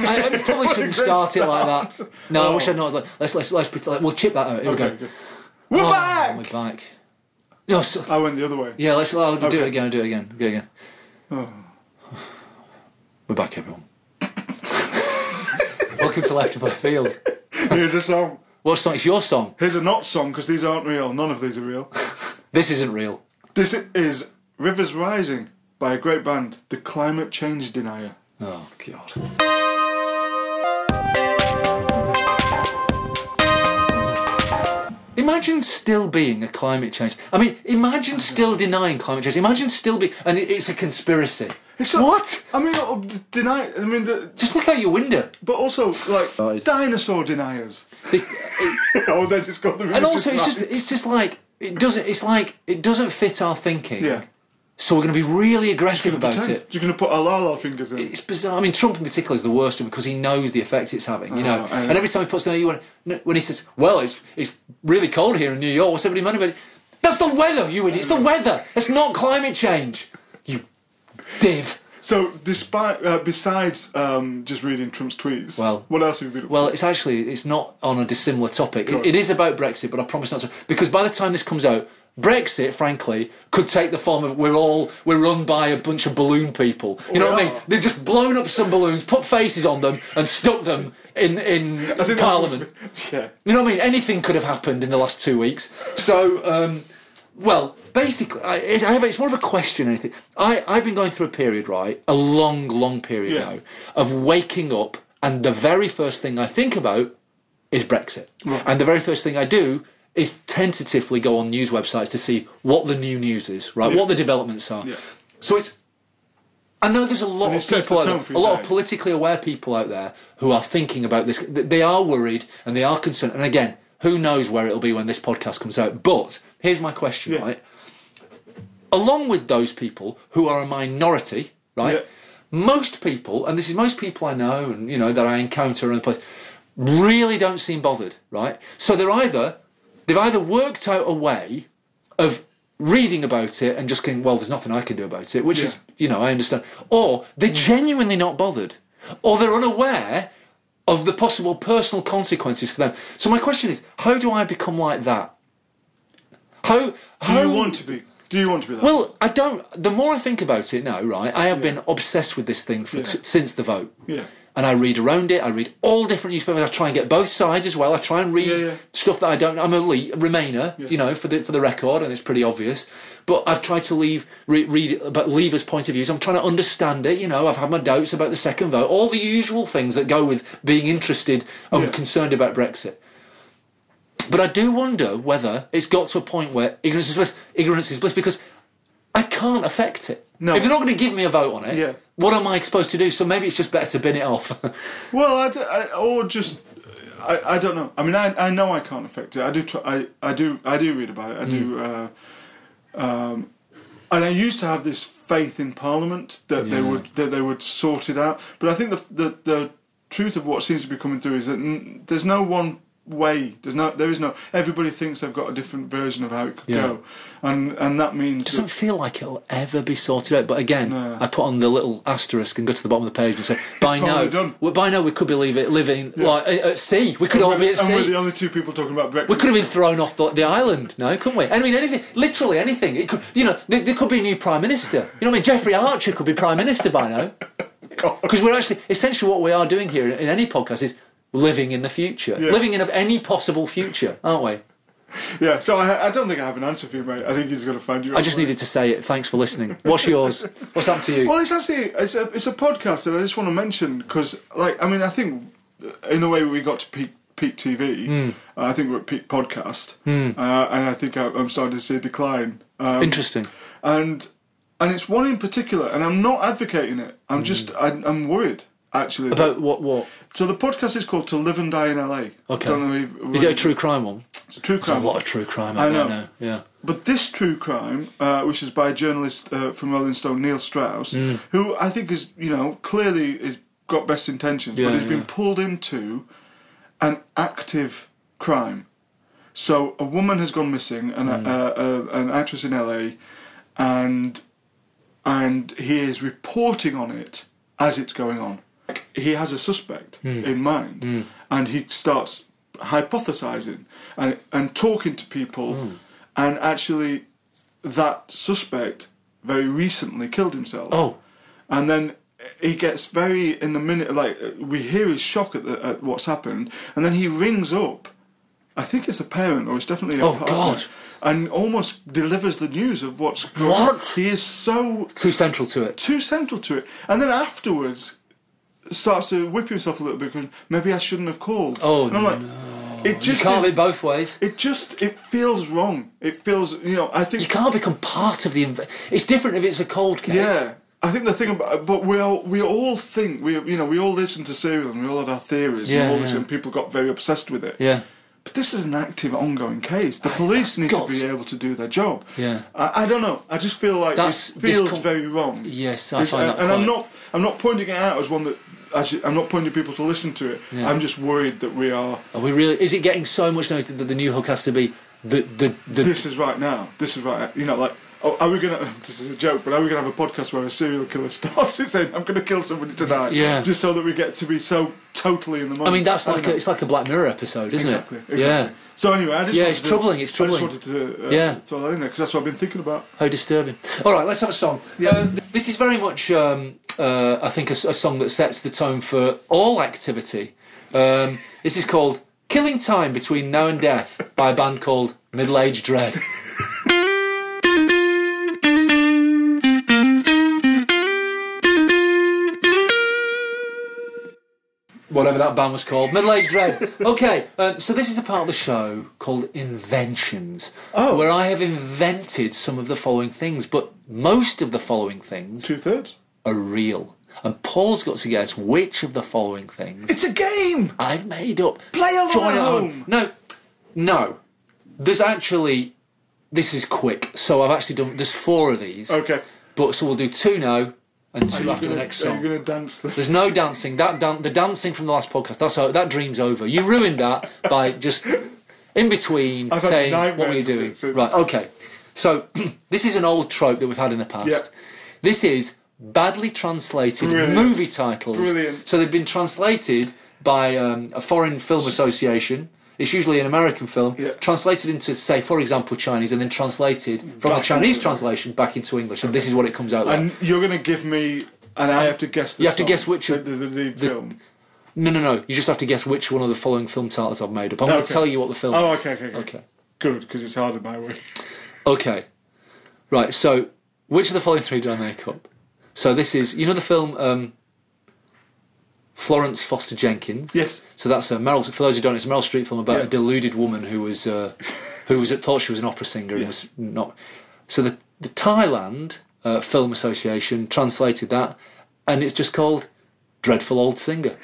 I probably shouldn't start it like that. No, I wish I'd not. Let's pretend. Like, we'll chip that out. Here we go. Good. We're back. We're back. No, I went the other way. Yeah, I'll do it again. Go again. Oh. We're back, everyone. Welcome to Left of Left Field. Here's a song. What song? It's your song. Here's a not song, because these aren't real. None of these are real. This isn't real. This is Rivers Rising by a great band, The Climate Change Denier. Oh, God. Imagine still being a climate change. I mean, imagine still denying climate change. Imagine still being... And it's a conspiracy. It's what? I mean, just look out your window. But also, like, dinosaur deniers. Oh, they just got the religious. And also, right. it's just like it doesn't fit our thinking. Yeah. So we're going to be really aggressive about it. You're going to put our la fingers in. It's bizarre. I mean, Trump in particular is the worst one because he knows the effect it's having. You know, and every time he puts when he says, "Well, it's really cold here in New York," what's everybody moaning about? That's the weather, you idiot. It's the weather. It's not climate change. You div. So, besides just reading Trump's tweets, what else have you been up to? Well, it's not on a dissimilar topic. It is about Brexit, but I promise not to. Because by the time this comes out, Brexit, frankly, could take the form of we're run by a bunch of balloon people. You know what I mean? They've just blown up some balloons, put faces on them, and stuck them in Parliament. Yeah. You know what I mean? Anything could have happened in the last 2 weeks. So, basically, it's more of a question than anything. I've been going through a period, right? A long period now, of waking up, and the very first thing I think about is Brexit. Right. And the very first thing I do is tentatively go on news websites to see what the new news is, right? Yeah. What the developments are. Yeah. So I know there's a lot of people out there, a lot of politically aware people out there who are thinking about this. They are worried and they are concerned. And again, who knows where it'll be when this podcast comes out. But here's my question, right? Along with those people who are a minority, right? Most people, and this is most people I know and, you know, that I encounter around the place, really don't seem bothered, right? So they've either worked out a way of reading about it and just going, well, there's nothing I can do about it, which is, you know, I understand. Or they're genuinely not bothered. Or they're unaware of the possible personal consequences for them. So my question is, how do I become like that? Do you want to be that? Well, I don't. The more I think about it now, right, I have been obsessed with this thing since the vote. Yeah. And I read around it. I read all different newspapers. I try and get both sides as well. I try and read stuff that I don't. I'm a Remainer, you know, for the record, and it's pretty obvious. But I've tried to read about Leavers' point of views. I'm trying to understand it. You know, I've had my doubts about the second vote. All the usual things that go with being interested and concerned about Brexit. But I do wonder whether it's got to a point where ignorance is bliss, because I can't affect it. No. If they're not going to give me a vote on it, what am I supposed to do? So maybe it's just better to bin it off. Well, I don't know. I mean, I know I can't affect it. I do read about it. I do, and I used to have this faith in Parliament that they would sort it out. But I think the truth of what seems to be coming through is that there's no one way. There is no. Everybody thinks they've got a different version of how it could go, and that means it doesn't feel like it'll ever be sorted out. But again, I put on the little asterisk and go to the bottom of the page and say, by now we could be living like at sea. We could all be at sea. And we're the only two people talking about Brexit. We could have been thrown off the island, no, couldn't we? I mean, anything, literally anything. It could, you know, there could be a new prime minister. You know what I mean? Jeffrey Archer could be prime minister by now. Because we're actually essentially what we are doing here in any podcast is living in the future. Living in any possible future, aren't we? Yeah, so I don't think I have an answer for you, mate. I think you just got to find your own. I just needed to say it. Thanks for listening. What's yours? What's happened to you? Well, it's a podcast that I just want to mention because, like, I mean, I think in a way we got to peak TV. I think we're at peak podcast, and I think I'm starting to see a decline. Interesting. And it's one in particular, and I'm not advocating it. I'm just I'm worried. Actually, about what? So the podcast is called "To Live and Die in LA." Okay. Is it a true crime one? It's a true crime. There's a lot of true crime out there now. Yeah. But this true crime, which is by a journalist from Rolling Stone, Neil Strauss, who I think is, you know, clearly is got best intentions, but he's been pulled into an active crime. So a woman has gone missing, an actress in LA, and he is reporting on it as it's going on. he has a suspect in mind, and he starts hypothesizing and talking to people, and actually that suspect very recently killed himself. Oh. And then he gets very, in the minute, like, we hear his shock at what's happened, and then he rings up, I think it's a parent, or it's definitely a partner, God. and almost delivers the news of what's going on. He is so... Too central to it. Too central to it. And then afterwards starts to whip himself a little bit, going, maybe I shouldn't have called. Oh, and I'm like, it just you can't be both ways. It feels wrong. It feels, I think... You can't become part of the... It's different if it's a cold case. Yeah. I think the thing about, but we all think we all listen to Serial and we all had our theories and all this, and people got very obsessed with it. Yeah. But this is an active, ongoing case. The police need to be able to do their job. Yeah. I don't know. I just feel like it feels very wrong. Yes, I find that. And I'm not pointing it out as one that. Actually, I'm not pointing people to listen to it. Yeah. I'm just worried that we are. Are we really? Is it getting so much noted that the new hook has to be the? This is right now. This is right. Like. Oh, are we gonna? This is a joke, but are we gonna have a podcast where a serial killer starts it saying, "I'm gonna kill somebody tonight," just so that we get to be so totally in the moment? I mean, that's it's like a Black Mirror episode, isn't it? Exactly. Yeah. So anyway, it's troubling. It's troubling. I just wanted to throw that in there because that's what I've been thinking about. How disturbing! All right, let's have a song. Yeah. This is very much, I think, a song that sets the tone for all activity. This is called "Killing Time Between Now and Death" by a band called Middle Age Dread. Whatever that band was called. Middle Age Dread. Okay, so this is a part of the show called Inventions, where I have invented some of the following things, but most of the following things... 2/3? ...are real. And Paul's got to guess which of the following things... It's a game! ...I've made up. Play along at home! No. There's actually... This is quick, so I've actually done... There's 4 of these. Okay. But so we'll do 2 now... and 2 after the next song. Are you going to dance? There's no dancing. The dancing from the last podcast, that dream's over. You ruined that by just in between saying, what were you doing? Right, okay. So, this is an old trope that we've had in the past. Yep. This is badly translated movie titles. Brilliant. So they've been translated by a foreign film association. It's usually an American film, translated into, say, for example, Chinese, and then translated from the Chinese translation back into English, and this is what it comes out like. And you're going to give me, and I have to guess the You have to guess which of the film. No. You just have to guess which one of the following film titles I've made up. I'm going to tell you what the film is. Okay. Good, because it's harder my way. Okay. Right, so, which of the following 3 did I make up? So this is, you know the film... Florence Foster Jenkins. Yes. So that's Meryl. For those who don't know, it's a Meryl Streep film about a deluded woman who thought she was an opera singer and was not. So the Thailand Film Association translated that, and it's just called Dreadful Old Singer.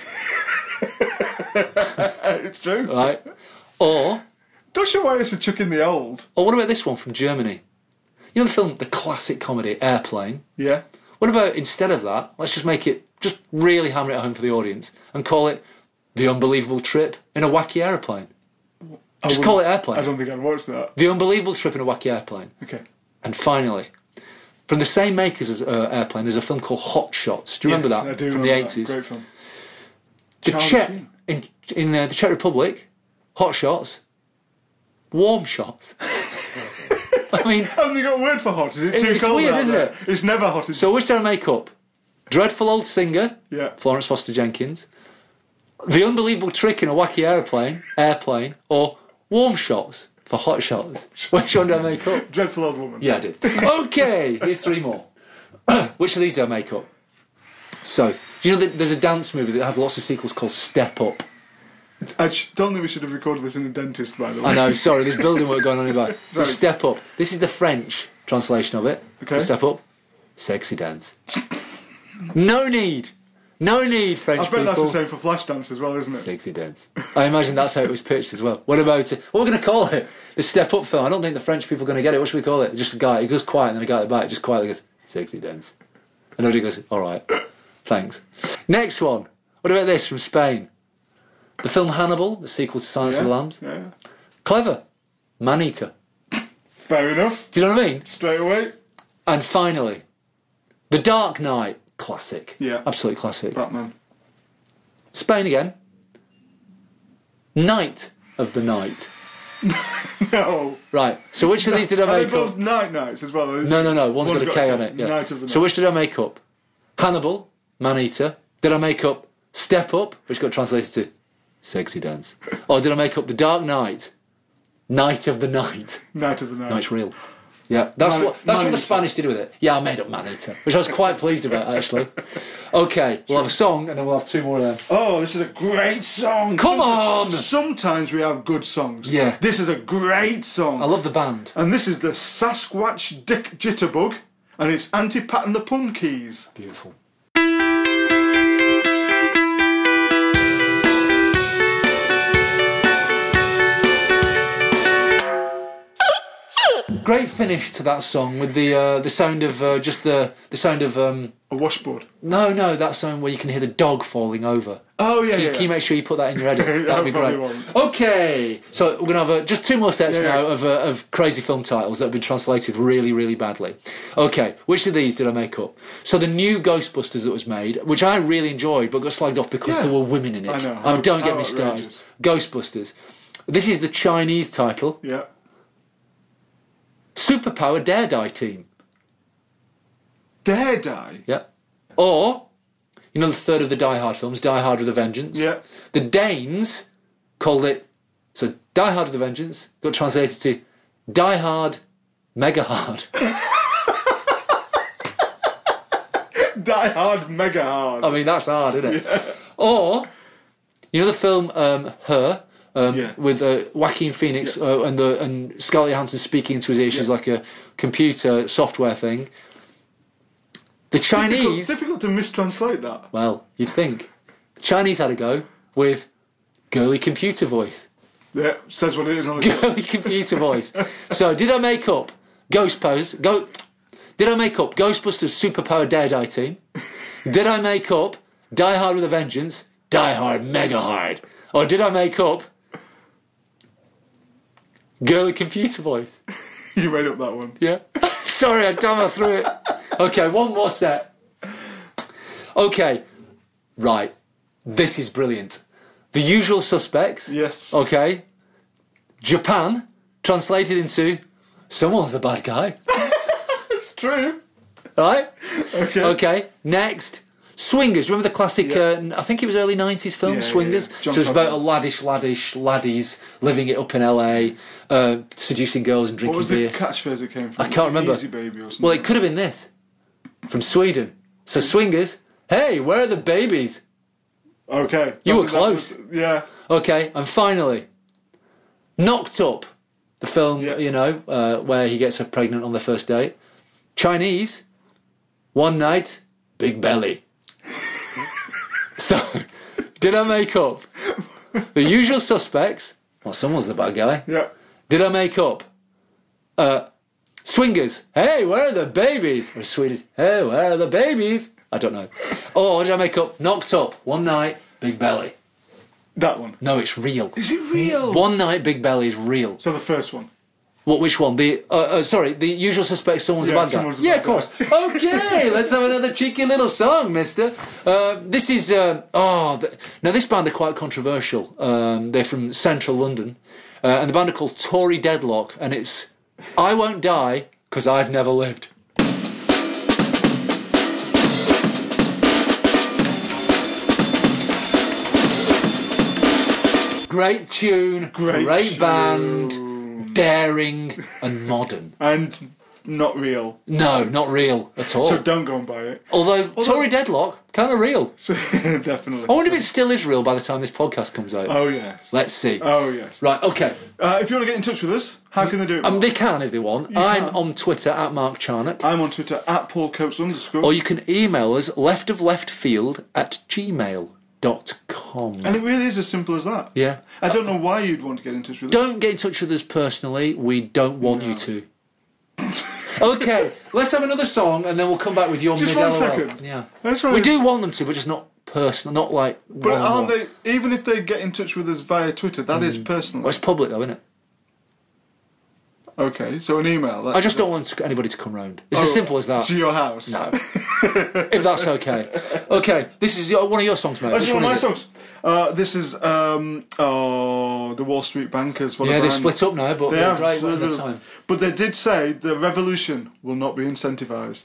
It's true. Right. Or don't show why it's a chuck in the old. Or what about this one from Germany? You know the film, the classic comedy Airplane. Yeah. What about, instead of that, let's just make it, just really hammer it home for the audience and call it The Unbelievable Trip in a Wacky Aeroplane. Just call it Airplane. I don't think I'd watch that. The Unbelievable Trip in a Wacky Airplane. Okay. And finally, from the same makers as Airplane, there's a film called Hot Shots. Do you remember that? I do. From the 80s. Great film. In the Czech Republic, Hot Shots, Warm Shots. I mean, haven't they got a word for hot? Is it too cold? It's weird, isn't it? It's never hot. So which did I make up? Dreadful Old Singer, Florence Foster Jenkins, The Unbelievable Trick in a Wacky Airplane, or Warm Shots for Hot Shots. Which one did I make up? Dreadful Old Woman. Yeah, I did. Okay, here's 3 more. Which of these did I make up? So, do you know that there's a dance movie that had lots of sequels called Step Up? I don't think we should have recorded this in a dentist, by the way. I know, sorry, there's building work going on in the back. Step Up. This is the French translation of it. Okay. Step Up. Sexy dance. No need, French people. I bet that's the same for Flashdance as well, isn't it? Sexy dance. I imagine that's how it was pitched as well. What about it? What are we going to call it? The Step Up film. I don't think the French people are going to get it. What should we call it? Just a guy, he goes quiet, and then a guy at the back just quietly goes, sexy dance. And nobody goes, all right, thanks. Next one. What about this from Spain? The film Hannibal, the sequel to Silence of the Lambs. Yeah. Clever. Man-eater. Fair enough. Do you know what I mean? Straight away. And finally, The Dark Knight. Classic. Yeah. Absolute classic. Batman. Spain again. Night of the Night. No. Right. So which of these did I make up? Are they both nights as well? No. One's got a K on it. Yeah. Night of the Night. So which did I make up? Hannibal, Man-Eater. Did I make up Step Up, which got translated to Sexy Dance? Or did I make up The Dark Knight, Night of the Night? Night of the Night. No, it's real. Yeah, that's what the Spanish did with it. Yeah, I made up Man-Eater, which I was quite pleased about, actually. Okay, we'll have a song, and then we'll have 2 more of them. Oh, this is a great song. Come on! Sometimes we have good songs. Yeah. This is a great song. I love the band. And this is the Sasquatch Dick Jitterbug, and it's Anti-Pat and the Punkies. Beautiful. Great finish to that song with the sound of the sound of a washboard. No, that sound where you can hear the dog falling over. Oh yeah. Can you make sure you put that in your edit? That'd be great. Won't. Okay, so we're gonna have just 2 more sets now of crazy film titles that have been translated really, really badly. Okay, which of these did I make up? So the new Ghostbusters that was made, which I really enjoyed, but got slagged off because there were women in it. I know. Don't get me started. Ghostbusters. This is the Chinese title. Yeah. Superpower Dare Die Team. Dare Die? Yeah. Or, you know the third of the Die Hard films, Die Hard with a Vengeance? Yeah. The Danes called it, so Die Hard with a Vengeance got translated to Die Hard Mega Hard. Die Hard Mega Hard. I mean, that's hard, isn't it? Yeah. Or, you know the film Her? With Joaquin Phoenix and Scarlett Johansson speaking into his ear. She's like a computer software thing. The Chinese... Difficult to mistranslate that. Well, you'd think. The Chinese had a go with girly computer voice. Yeah, says what it is on the girly computer voice. So, did I make up Ghostbusters Superpower Dare Die Team? Did I make up Die Hard with a Vengeance, Die Hard Mega Hard? Or did I make up girly computer voice? You made up that one. Yeah. Sorry, I dumb through it. Okay, 1 more set. Okay, right. This is brilliant. The Usual Suspects. Yes. Okay. Japan, translated into someone's the bad guy. It's true. Right? Okay. Okay, next. Swingers. Do you remember the classic, I think it was early 90s film, Swingers? Yeah. So it's about a laddies living it up in LA, seducing girls and drinking beer. What was the catchphrase it came from? I can't remember. Easy Baby or something. Well, it could have been this. From Sweden. So Swingers, hey, where are the babies? Okay. You were close. Yeah. Okay, and finally, Knocked Up. The film, where he gets her pregnant on their first date. Chinese, One Night, Big Belly. So, did I make up The Usual Suspects? Well, someone's the bad guy. Yeah. Did I make up Swingers? Hey, where are the babies? Or Swedish? Hey, where are the babies? I don't know. Or did I make up Knocked Up, One Night, Big Belly? That one. No, it's real. Is it real? One Night, Big Belly is real. So the first one. Which one? The Usual Suspects, someone's a bad guy. Yeah, of course. Okay, let's have another cheeky little song, mister. This is... now, this band are quite controversial. They're from central London. And the band are called Tory Deadlock. And it's I Won't Die, Because I've Never Lived. Great tune. Great band. Daring and modern. And not real. No, not real at all. So don't go and buy it. Although Tory Deadlock, kind of real. Definitely. I wonder if it still is real by the time this podcast comes out. Oh, yes. Let's see. Oh, yes. Right, okay. If you want to get in touch with us, how can they do it? They can if they want. I'm on Twitter at Mark Charnock. I'm on Twitter at Paul Coates _. Or you can email us leftofleftfield@gmail.com. And it really is as simple as that. Yeah. I don't know why you'd want to get in touch with us. Don't get in touch with us personally. We don't want you to. Okay, let's have another song and then we'll come back with your just 1 second. Yeah. We do want them to, but just not personal, not like... But aren't they, even if they get in touch with us via Twitter, that is personal. Well, it's public though, isn't it? Okay, so an email. I just don't want anybody to come round. It's as simple as that. To your house? No. If that's okay. Okay, this is one of your songs, mate. This is one of my songs. This is the Wall Street Bankers. They split up now, but they're great at the time. But they did say the revolution will not be incentivised.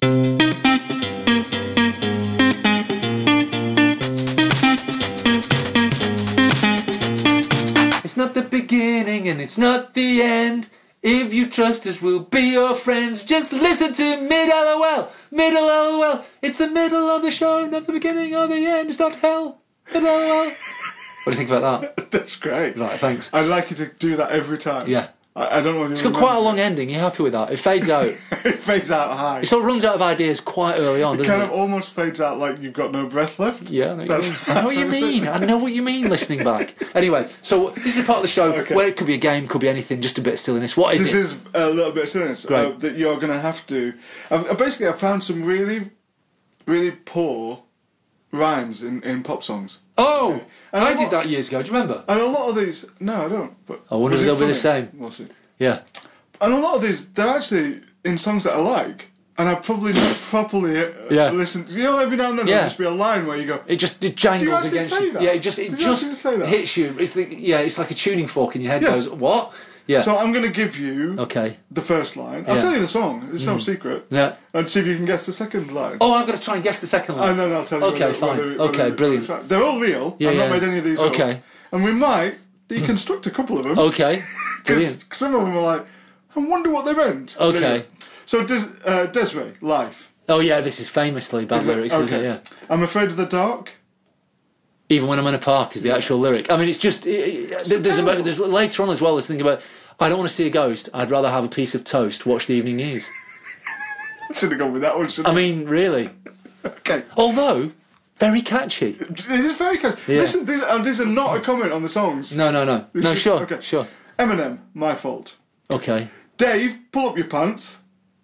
It's not the beginning and it's not the end. If you trust us, we'll be your friends. Just listen to mid-LOL. Mid-LOL. It's the middle of the show, not the beginning or the end. It's not hell. Mid-LOL. What do you think about that? That's great. Right, thanks. I'd like you to do that every time. Yeah. I don't know. It's got quite a long ending. You're happy with that? It fades out. It fades out high. It sort of runs out of ideas quite early on, doesn't it? Kind of almost fades out like you've got no breath left. Yeah, I know what you mean. I know what you mean, listening back. Anyway, so this is part of the show where it could be a game, could be anything, just a bit of silliness. What is it? This is a little bit of silliness that you're going to have to... Basically, I found some really, really poor rhymes in pop songs. Oh! And I did that years ago, do you remember? And a lot of these... No, I don't. But I wonder if they'll be the same. We'll see. Yeah. And a lot of these, they're actually in songs that I like, and I've probably not properly listened. You know, every now and then there'll just be a line where you go... It jangles against you. That? Yeah, it just hits you. It's like a tuning fork in your head goes, what? Yeah. So I'm going to give you the first line. I'll tell you the song. It's no secret. Yeah. And see if you can guess the second line. Oh, I've got to try and guess the second line. And then I'll tell you. Okay, fine. Okay, brilliant. They're all real. I've not made any of these up. Okay. And we might deconstruct a couple of them. Okay. Because some of them are like, I wonder what they meant. Okay. So Des'ree, Life. Oh yeah, this is famously bad lyrics, isn't it? Yeah. I'm afraid of the dark. Even when I'm in a park is the actual lyric. I mean, it's just... There's later on as well, this thing about, I don't want to see a ghost, I'd rather have a piece of toast, watch the evening news. I should have gone with that one, shouldn't I? I mean, really. Okay. Although, very catchy. It is very catchy. Yeah. Listen, these are not a comment on the songs. No. No, sure. Eminem, My Fault. Okay. Dave, pull up your pants.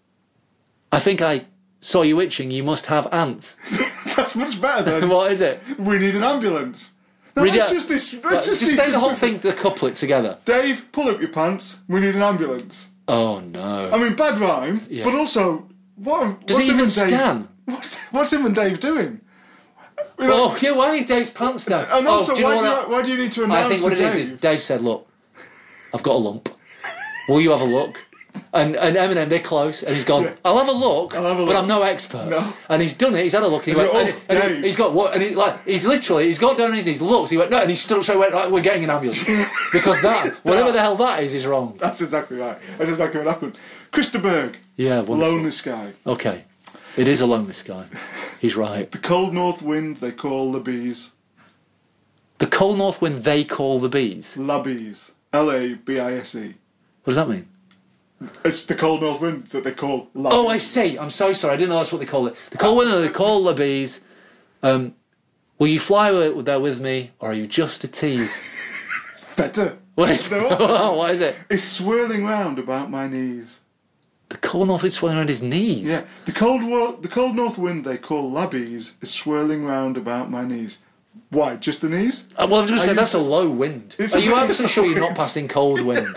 I think I saw you itching, you must have ants. That's much better than... What is it? We need an ambulance. No, let's just say the whole thing, the couplet together. Dave, pull up your pants. We need an ambulance. Oh no. I mean, bad rhyme, but also... Does he even scan? What's him and Dave doing? Oh, yeah, why is Dave's pants down? And also, why do you need to announce I think what it is Dave said, look, I've got a lump. Will you have a look? And Eminem, they're close, and he's gone, I'll have a look, but I'm no expert. No. And he's done it, he's had a look, and he went, and he's got what, and he's got down on his knees, looks, he went, no, and he stood up straight and went, right, we're getting an ambulance. Because whatever the hell that is wrong. That's exactly right. That's exactly what happened. Krista Berg. Yeah, wonderful. Lonely Sky. Okay. It is a lonely sky. He's right. The cold north wind they call the bees. The cold north wind they call the bees? La bees. L-A-B-I-S-E. What does that mean? It's the cold north wind that they call la bees. I see. I'm so sorry. I didn't know that's what they call it. The cold wind that they call the bees. Will you fly there with me, or are you just a tease? Better. What is what is it? It's swirling round about my knees. The cold north wind swirling around his knees? Yeah. The cold north wind they call la bees is swirling round about my knees. Why? Just the knees? Well, I'm just saying that's a low wind. Are you absolutely sure you're not passing cold wind?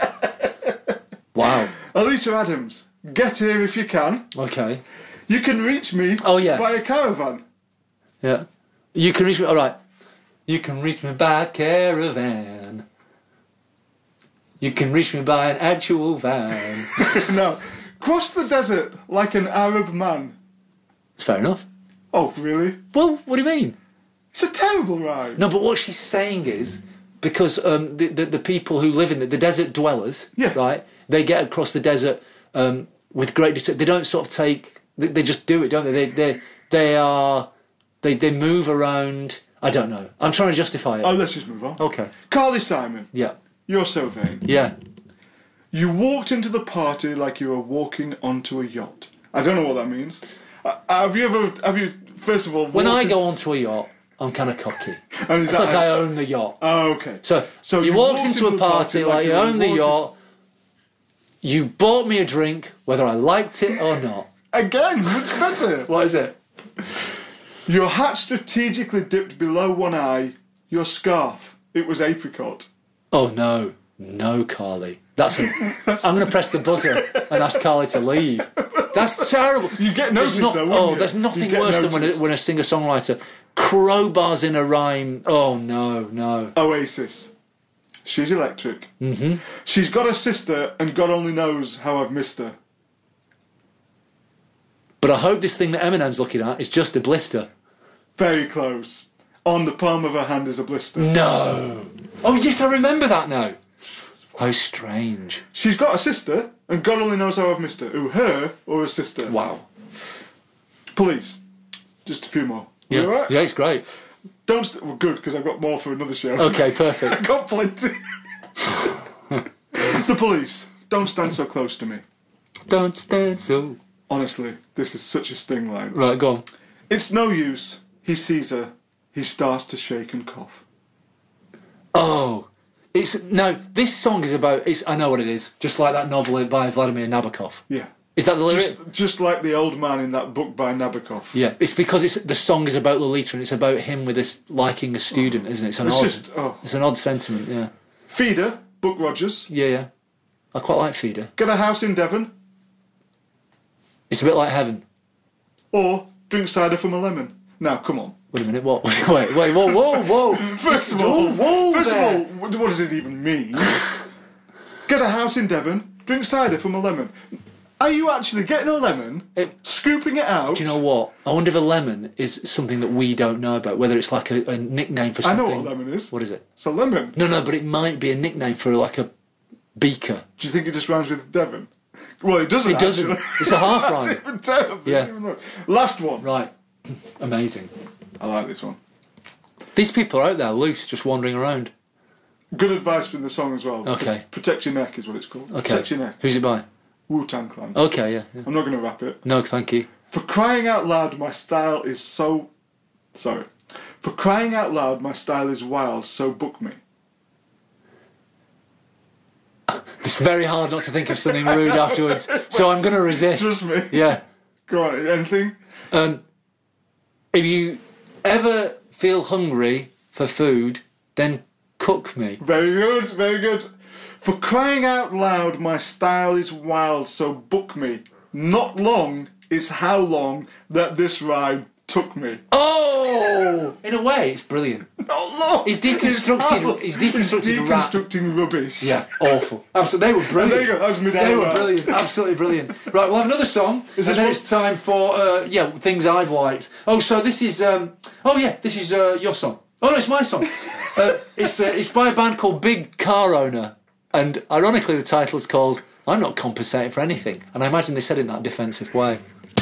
Wow. Alita Adams, get here if you can. Okay. You can reach me by a caravan. Yeah. You can reach me, alright. You can reach me by a caravan. You can reach me by an actual van. No. Cross the desert like an Arab man. It's fair enough. Oh, really? Well, what do you mean? It's a terrible rhyme. No, but what she's saying is, because the people who live in the desert dwellers, right, they get across the desert with great... They don't sort of take... They just do it, don't they? They move around... I don't know. I'm trying to justify it. Oh, let's just move on. Okay. Carly Simon. Yeah. You're so vain. Yeah. You walked into the party like you were walking onto a yacht. I don't know what that means. First of all... When I go onto a yacht... I'm kind of cocky. It's like I own the yacht. Oh, okay. So you walked into a party like you own the yacht. You bought me a drink, whether I liked it or not. Again, much better. What is it? Your hat strategically dipped below one eye. Your scarf, it was apricot. Oh, no. No, Carly. I'm going to press the buzzer and ask Carly to leave. That's terrible. You get noticed, though, wouldn't you? There's nothing worse than when a singer-songwriter crowbars in a rhyme. Oh, no. Oasis. She's electric. Mm-hmm. She's got a sister, and God only knows how I've missed her. But I hope this thing that Eminem's looking at is just a blister. Very close. On the palm of her hand is a blister. No. Oh, yes, I remember that now. How strange. She's got a sister, and God only knows how I've missed her. Who, her or her sister? Wow. Police. Just a few more. Yeah, you all right? Yeah, it's great. Well, good, because I've got more for another show. Okay, perfect. I've got plenty. The Police. Don't stand so close to me. Don't stand so... Honestly, this is such a sting line. Right, go on. It's no use. He sees her. He starts to shake and cough. Oh... this song is about... I know what it is. Just like that novel by Vladimir Nabokov. Yeah. Is that the lyric? Just like the old man in that book by Nabokov. Yeah, it's because the song is about Lolita and it's about him with this liking a student, isn't it? It's an odd sentiment, yeah. Feeder, Buck Rogers. Yeah. I quite like Feeder. Get a house in Devon. It's a bit like Heaven. Or drink cider from a lemon. Now, come on. Wait a minute, what? Wait, whoa. First of all, what does it even mean? Get a house in Devon, drink cider from a lemon. Are you actually getting a lemon, scooping it out? Do you know what? I wonder if a lemon is something that we don't know about, whether it's like a nickname for something. I know what a lemon is. What is it? It's a lemon. No, but it might be a nickname for like a beaker. Do you think it just rhymes with Devon? Well, it doesn't. It doesn't. Actually. It's a half rhyme. That's even terrible. Yeah. Last one. Right. Amazing. I like this one. These people are out there loose, just wandering around. Good advice from the song as well. Okay. Protect Your Neck is what it's called. Okay. Protect Your Neck. Who's it by? Wu-Tang Clan. Okay, yeah. I'm not going to rap it. No, thank you. For crying out loud, my style is so... Sorry. For crying out loud, my style is wild, so book me. It's very hard not to think of something rude afterwards, so I'm going to resist. Trust me. Yeah. Go on, anything? If you ever feel hungry for food, then cook me. Very good. For crying out loud, my style is wild, so book me. Not long is how long that this ride took me. Oh! In a way, it's brilliant. Not long. He's deconstructing rubbish. Yeah, awful. Absolutely, they were brilliant. There you go, that was mid-hour. They were brilliant, absolutely brilliant. Right, we'll have another song, and then it's time for, things I've liked. Oh, so this is, this is your song. Oh, no, it's my song. It's by a band called Big Car Owner, and ironically the title is called I'm Not Compensating for Anything, and I imagine they said it in that defensive way.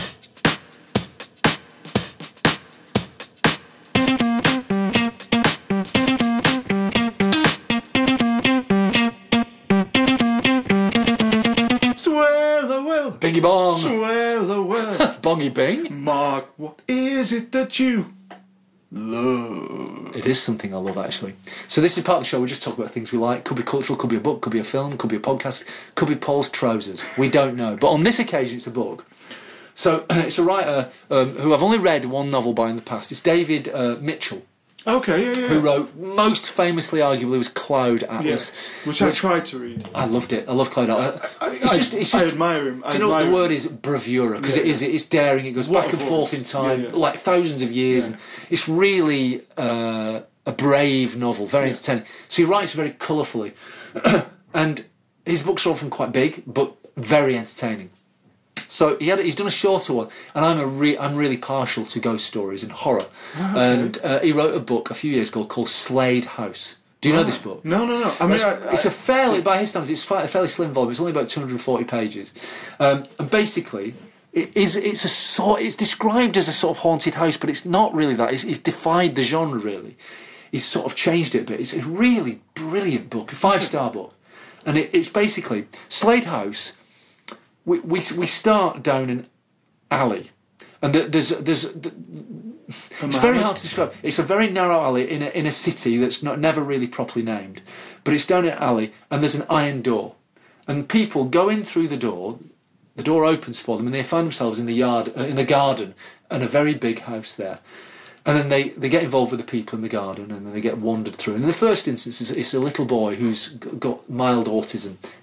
Bingy bong. Swallow well. Bongy bing. Mark, what is it that you love? It is something I love, actually. So this is part of the show. We just talk about things we like. Could be cultural, could be a book, could be a film, could be a podcast, could be Paul's trousers. We don't know. But on this occasion, it's a book. So it's a writer who I've only read one novel by in the past. It's David Mitchell. Okay, yeah. Who wrote, most famously, arguably, was Cloud Atlas. Yeah, which I tried to read. I loved it. I love Cloud Atlas. I admire him. Do you know what the word is? Bravura. Because it's daring. It goes back and forth in time, like thousands of years. Yeah. And it's really a brave novel, very entertaining. So he writes very colourfully. And his books are often quite big, but very entertaining. So he's done a shorter one, and I'm really partial to ghost stories and horror. Oh, okay. And he wrote a book a few years ago called Slade House. Do you know this book? No. I mean, it's a fairly, by his standards, it's a fairly slim volume. It's only about 240 pages, and basically, it's described as a sort of haunted house, but it's not really that. It's defied the genre really. He's sort of changed it a bit. It's a really brilliant book, a 5-star book, and it's basically Slade House. We start down an alley, and it's very hard to describe. It's a very narrow alley in a city that's never really properly named, but it's down an alley, and there's an iron door, and people go in through the door. The door opens for them, and they find themselves in the garden, and a very big house there. And then they get involved with the people in the garden, and then they get wandered through. And in the first instance, it's a little boy who's got mild autism,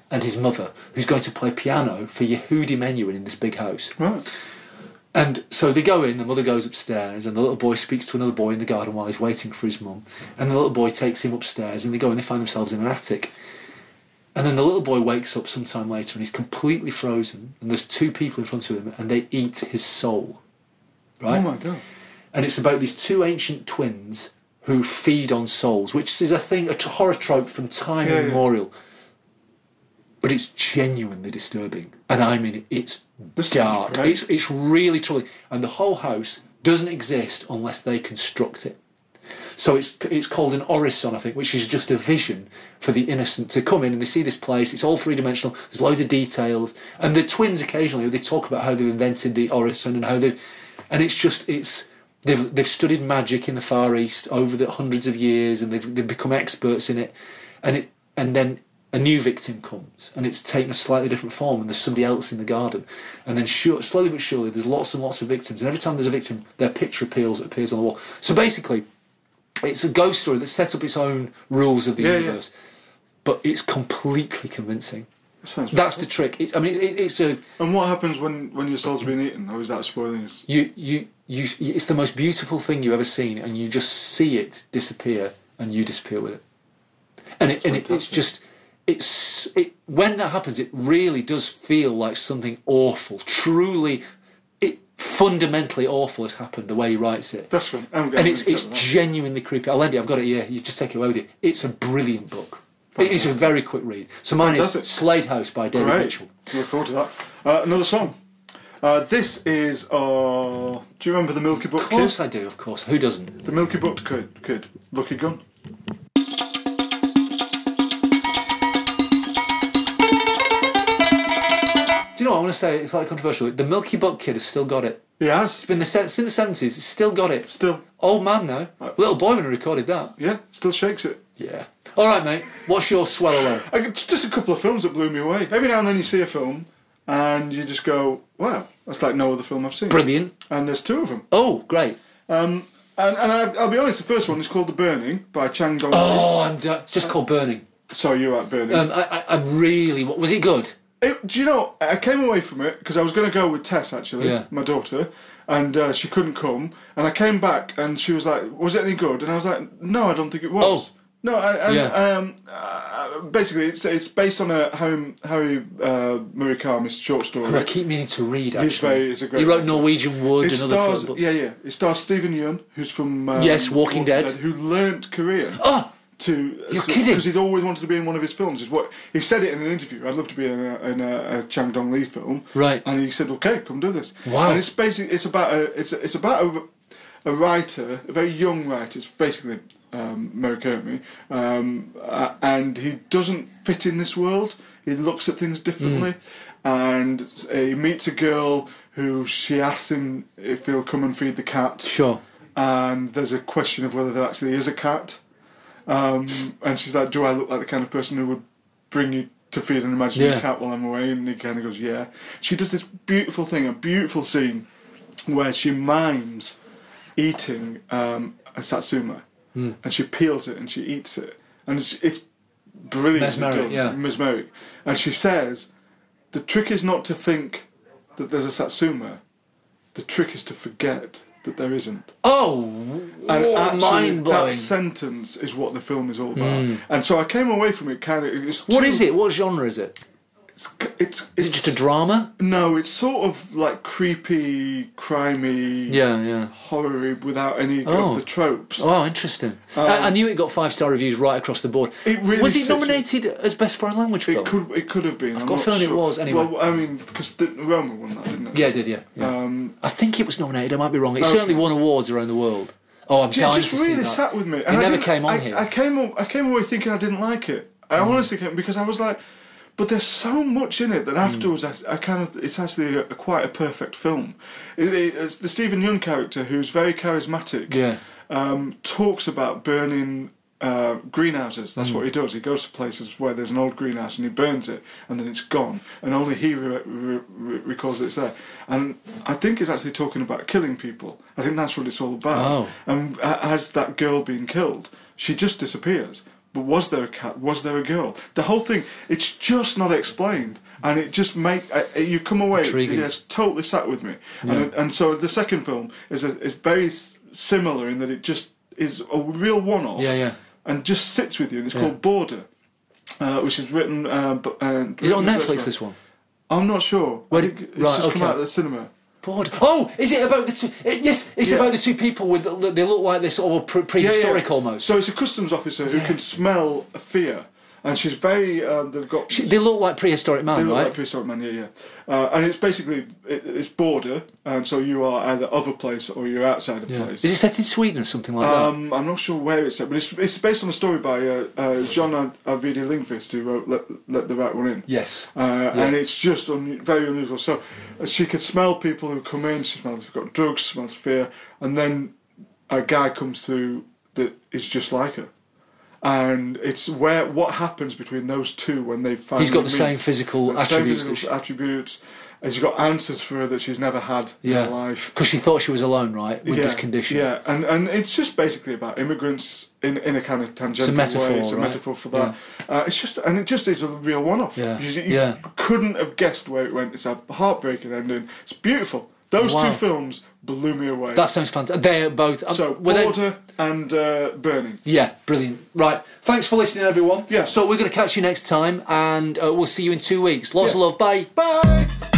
and his mother, who's going to play piano for Yehudi Menuhin in this big house. Right. And so they go in, the mother goes upstairs, and the little boy speaks to another boy in the garden while he's waiting for his mum. And the little boy takes him upstairs, and they go and they find themselves in an attic. And then the little boy wakes up sometime later, and he's completely frozen, and there's two people in front of him, and they eat his soul. Right? Oh my God. And it's about these two ancient twins who feed on souls, which is a thing, a horror trope from time immemorial. But it's genuinely disturbing. And I mean, it's dark. It's really troubling. And the whole house doesn't exist unless they construct it. So it's called an orison, I think, which is just a vision for the innocent to come in and they see this place. It's all three-dimensional. There's loads of details. And the twins occasionally, they talk about how they've invented the orison and how they've... And they've studied magic in the Far East over the hundreds of years, and they've become experts in it. And then a new victim comes, and it's taken a slightly different form, and there's somebody else in the garden. And then slowly but surely, there's lots and lots of victims. And every time there's a victim, their picture appears on the wall. So basically, it's a ghost story that sets up its own rules of the universe, but it's completely convincing. That's the trick. It's a. And what happens when your soul's been eaten? Or is that spoiling? It's the most beautiful thing you've ever seen, and you just see it disappear, and you disappear with it. And it's just. When that happens, it really does feel like something awful, truly, fundamentally awful has happened. The way he writes it, that's right, and it's genuinely creepy. I'll lend it. I've got it here. You just take it away with you. It's a brilliant book. Fantastic. It's a very quick read. So mine is Slade House by David Mitchell. Look forward to that. Another song. This is. Do you remember the Milky Butt Kid? Of course I do. Of course. Who doesn't? The Milky Butt Kid. Lucky Gun. Do you know what I want to say? It's like controversial. The Milky Butt Kid has still got it. He has. It's been since the 70s. It's still got it. Still. Old man now. Little boy when he recorded that. Yeah, still shakes it. Yeah. All right, mate. What's your swell alone? Just a couple of films that blew me away. Every now and then you see a film and you just go, wow, that's like no other film I've seen. Brilliant. And there's two of them. Oh, great. And I'll be honest, the first one is called The Burning by Chang Dong-lee. Oh, it's just called Burning. Sorry, you're right, Burning. I really... Was it good? Do you know, I came away from it because I was going to go with Tess, actually, my daughter, and she couldn't come. And I came back and she was like, was it any good? And I was like, no, I don't think it was. Oh. No, basically, it's based on a Harry Murakami short story. I keep meaning to read, actually. He's a great He wrote writer. Norwegian Wood and other films. Yeah. It stars Stephen Yeun, who's from... Walking Dead. Who learnt Korean. Oh! You're kidding? Because he'd always wanted to be in one of his films. Is what he said it in an interview. I'd love to be in a Chang Dong-lee film. Right. And he said, "Okay, come do this." Wow. And it's about a writer, a very young writer. It's basically Murakami, and he doesn't fit in this world. He looks at things differently, and he meets a girl who she asks him if he'll come and feed the cat. Sure. And there's a question of whether there actually is a cat. And she's like, do I look like the kind of person who would bring you to feed an imaginary cat while I'm away? And he kind of goes, yeah. She does this beautiful thing, a beautiful scene, where she mimes eating a satsuma. And she peels it and she eats it. And it's brilliant. Mesmeric. And she says, the trick is not to think that there's a satsuma. The trick is to forget that there isn't. Oh, mind-blowing. That sentence is what the film is all about. And so I came away from it kind of... What is it? What genre is it? Is it just a drama? No, it's sort of like creepy, crimey, horror-y without any of the tropes. Oh, interesting. I knew it got 5-star reviews right across the board. It really was it nominated as Best Foreign Language Film? It could have been. I've got a feeling it was, anyway. Well, I mean, because Roma won that, didn't it? Yeah, it did, yeah. I think it was nominated, I might be wrong. It certainly won awards around the world. Oh, I'm dying to see that. It just really sat with me. It never came on here. I came away thinking I didn't like it. I honestly came, because I was like... But there's so much in it that afterwards it's actually quite a perfect film. It's the Stephen Yeun character, who's very charismatic, talks about burning greenhouses. That's what he does. He goes to places where there's an old greenhouse and he burns it, and then it's gone, and only he recalls it's there. And I think it's actually talking about killing people. I think that's what it's all about. And as that girl being killed, she just disappears. but was there a cat? Was there a girl? The whole thing, it's just not explained. And it just you come away, it has totally sat with me. Yeah. And so the second film is very similar in that it just is a real one-off. And just sits with you, and it's called Border, which is written... is it on Netflix, this one? I'm not sure. It's just come out of the cinema. Border. Oh, is it about the two... Yes, it's about the two people with... They look like this sort of prehistoric almost. So it's a customs officer who can smell fear. And she's very... they look like prehistoric man, right? They look like prehistoric man, yeah. And it's basically... It's Border, and so you are either of a place or you're outside a place. Is it set in Sweden or something like that? I'm not sure where it's set, but it's based on a story by Jean Ajvide Lindqvist, who wrote Let the Right One In. Yes. And it's just very unusual. So she could smell people who come in, she smells if you've got drugs, smells fear, and then a guy comes through that is just like her. And it's what happens between those two when they finally He's got the same physical attributes. And she's got answers for her that she's never had in her life. Because she thought she was alone, right, with this condition. Yeah, and it's just basically about immigrants in a kind of tangential way. It's a metaphor for that. It just is a real one-off. You couldn't have guessed where it went. It's a heartbreaking ending. It's beautiful. Those two films blew me away. That sounds fantastic. They're both... Border and Burning. Yeah, brilliant. Right, thanks for listening, everyone. Yeah. So we're going to catch you next time, and we'll see you in 2 weeks. Lots of love. Bye. Bye.